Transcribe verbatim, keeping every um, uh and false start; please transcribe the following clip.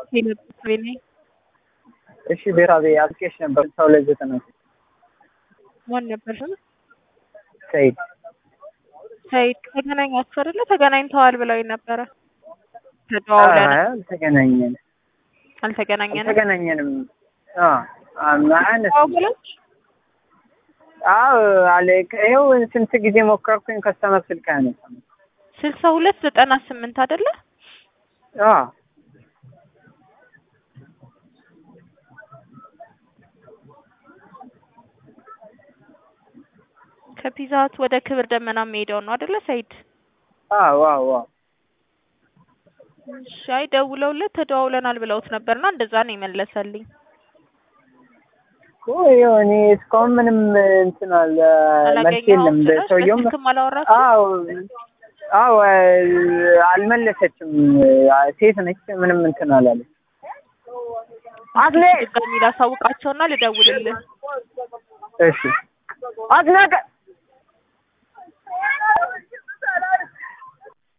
ሄሎ እሺ ብሔራዊ አፕሊኬሽን ነበር ሰው ላይ ዘጠና ማን ነበር ስም? ሰይድ ሰይድ ተገናኛችሁ አይደለ? ተገናኝተዋል ብለው ነበረ። ተደዋውለን አልተገናኘንም አልተገናኘንም አልተገናኘንም። አዎ አማን ተደዋውላችሁ? አዎ አለ ይኸው ስንት ጊዜ ሞከርኩኝ ከስተመር ስልክ አያነሳም። ስልሳ ሁለት ዘጠና ስምንት አይደለ? አዎ ከፒዛት ወደ ክብር ደመና የሚሄደው ነው አይደለ ሰይድ? አዎ አዎ ሻይ ደውለውለት ተደዋውለናል ብለውት ነበርና እንደዛ ነው የመለሰልኝ። ቆይ እኔ እስካሁን ምንም እንትን አለ መልስ የለም። ሰውየውም አዎ አዎ አልመለሰችም። ሴት ነች ምንም እንትን አላለች። አትሌ ድጋሚ ላሳውቃቸውና ልደውልልህ። እሺ አትናቀ